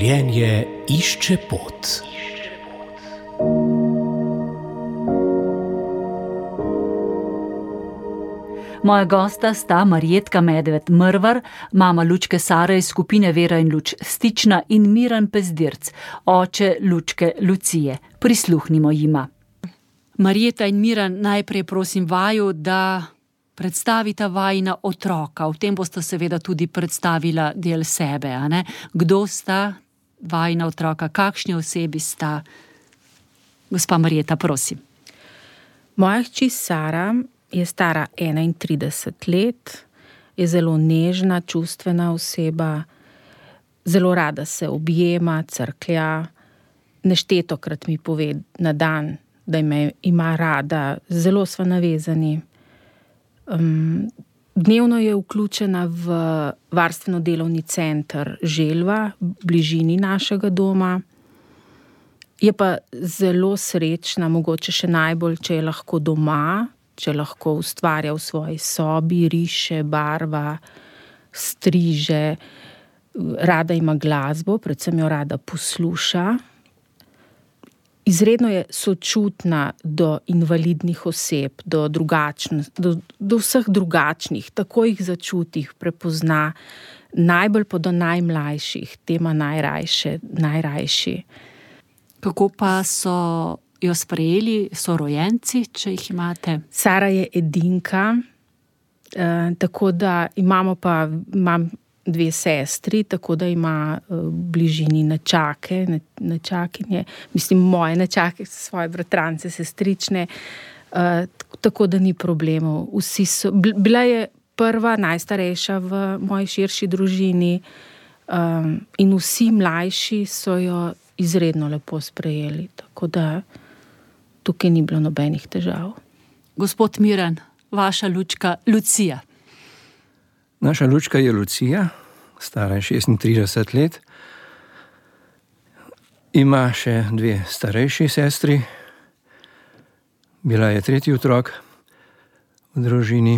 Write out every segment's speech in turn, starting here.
Življenje išče pot. Moja gosta sta Marjetka Medved Mrvar, mama Lučke Sare iz skupine Vera in Luč Stična, in Miran Pezdirc, oče Lučke Lucije. Prisluhnimo jima. Marjeta in Miran, najprej prosim vaju, da predstavita vajina otroka. V tem boste seveda tudi predstavila del sebe, a ne? Kdo sta vajina otroka, kakšni osebi sta? Gospa Marjeta, prosim. Moja hči Sara je stara 31 let, je zelo nežna, čustvena oseba, zelo rada se objema, crklja, neštetokrat mi pove na dan, da me ima rada, zelo sva navezani. Dnevno je vključena v varstveno-delovni center Želva, v bližini našega doma. Je pa zelo srečna, mogoče še najbolj, če je lahko doma, če lahko ustvarja v svoji sobi, riše, barva, striže. Rada ima glasbo, predvsem jo rada posluša. Izredno je sočutna do invalidnih oseb, do vseh drugačnih, tako jih začuti, prepozna, najbolj pa do najmlajših, tema najrajši. Kako pa so jo sprejeli sorojenci, če jih imate? Sara je edinka, tako da imam 2 sestri, tako da ima v bližini nečakinje, mislim moje nečake, svoje bratrance, sestrične, tako da ni problemov. Bila je prva, najstarejša v moji širši družini, in vsi mlajši so jo izredno lepo sprejeli, tako da tukaj ni bilo nobenih težav. Gospod Miran, vaša Lučka Lucija. Naša Lučka je Lucija, stara je 36 let. Ima še 2 starejši sestri. Bila je 3. otrok v družini.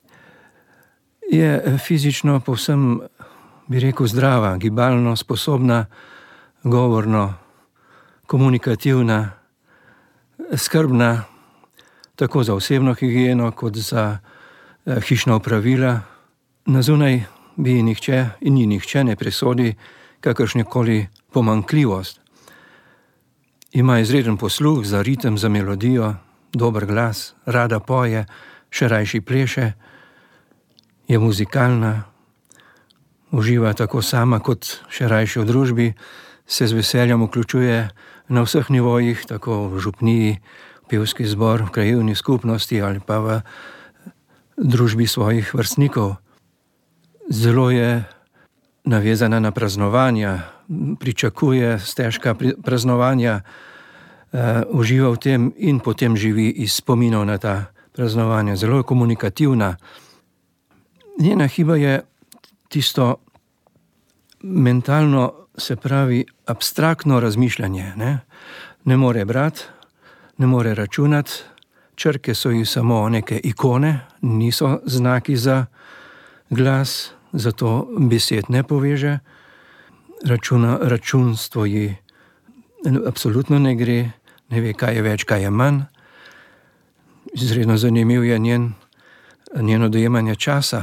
Je fizično povsem, bi rekel, zdrava, gibalno sposobna, govorno, komunikativna, skrbna, tako za osebno higieno, kot za hišna opravila. Na zunaj bi nihče in ni nihče ne presodi kakršnekoli pomanjkljivost. Ima izreden posluh za ritem, za melodijo, dober glas, rada poje, še rajši pleše, je muzikalna, uživa tako sama kot še rajši v družbi, se z veseljem vključuje na vseh nivojih, tako v župniji, pevski zbor, v krajevni skupnosti ali pa v družbi svojih vrstnikov. Zelo je navezana na praznovanja, pričakuje stežka praznovanja, uživa v tem in potem živi iz spominov na ta praznovanja. Zelo je komunikativna. Njena hiba je tisto mentalno, se pravi abstraktno razmišljanje. Ne more brati, ne more računati, črke so ji samo neke ikone, niso znaki za glas, zato besed ne poveže. Računstvo ji absolutno ne gre, ne ve, kaj je več, kaj je manj. Izredno zanimiv je njeno dojemanje časa.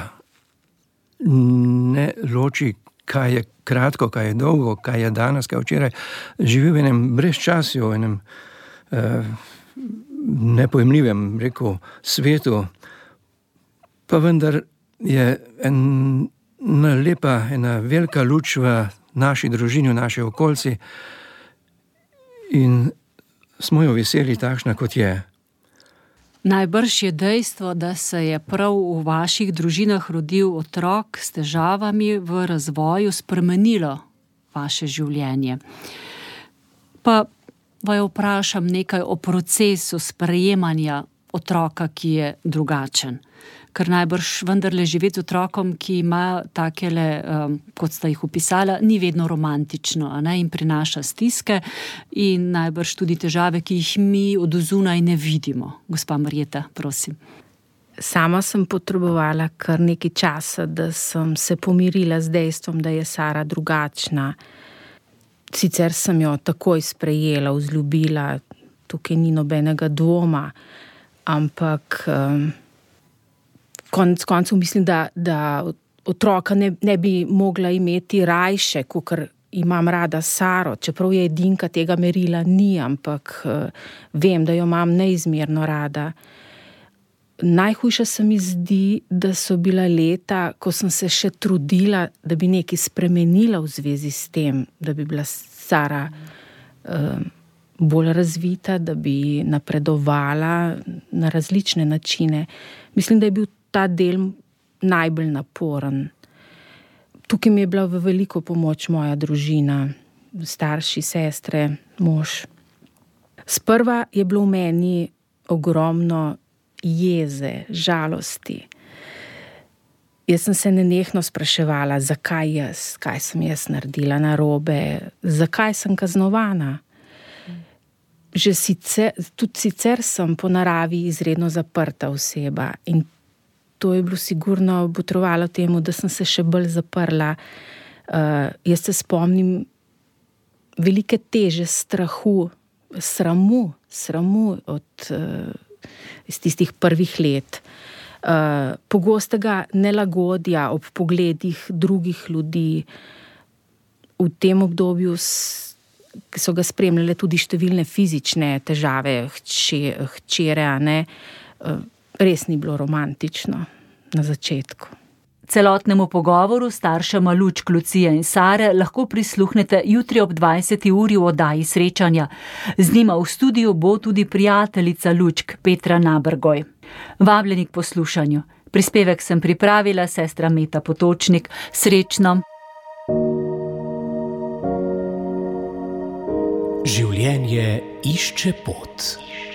Ne loči, kaj je kratko, kaj je dolgo, kaj je danes, kaj je včeraj. Živi v enem brezčasju, v enem nepojmljivem, rekel, svetu, pa vendar je ena velika luč v naši družini, v naši okolici, in smo jo veseli takšna, kot je. Najbrž je dejstvo, da se je prav v vaših družinah rodil otrok s težavami v razvoju, spremenilo vaše življenje. Pa vaju vprašam nekaj o procesu sprejemanja otroka, ki je drugačen. Ker najbrž vendarle živeti z otrokom, ki ima takele, kot sta jih opisala, ni vedno romantično, a ne, in prinaša stiske in najbrž tudi težave, ki jih mi od zunaj ne vidimo. Gospa Marjeta, prosim. Sama sem potrebovala kar nekaj časa, da sem se pomirila z dejstvom, da je Sara drugačna. Sicer sem jo takoj sprejela, vzljubila, tukaj ni nobenega dvoma, ampak konec koncev mislim, da otroka ne bi mogla imeti rajše, kakor imam rada Saro, čeprav je edinka, tega merila ni, ampak vem, da jo imam neizmerno rada. Najhujša se mi zdi, da so bila leta, ko sem se še trudila, da bi nekaj spremenila v zvezi s tem, da bi bila Sara bolj razvita, da bi napredovala na različne načine. Mislim, da je bil ta del najbolj naporen. Tukaj mi je bila v veliko pomoč moja družina, starši, sestre, mož. Sprva je bilo v meni ogromno jeze, žalosti. Jaz sem se nenehno spraševala, zakaj jaz, kaj sem jaz naredila narobe, zakaj sem kaznovana. Tudi sicer sem po naravi izredno zaprta oseba in to je bilo sigurno botrovalo temu, da sem se še bolj zaprla. Jaz se spomnim velike teže strahu, sramu iz tistih prvih let. Pogostega nelagodja ob pogledih drugih ljudi. V tem obdobju so ga spremljale tudi številne fizične težave, hčere, res ni bilo romantično na začetku. Celotnemu pogovoru staršema Lučk, Lucije in Sare lahko prisluhnete jutri ob 20. uri v oddaji Srečanja. Z njima v studiu bo tudi prijateljica Lučk, Petra Nabergoj. Vabljeni k poslušanju. Prispevek sem pripravila sestra Meta Potočnik. Srečno! Življenje išče pot.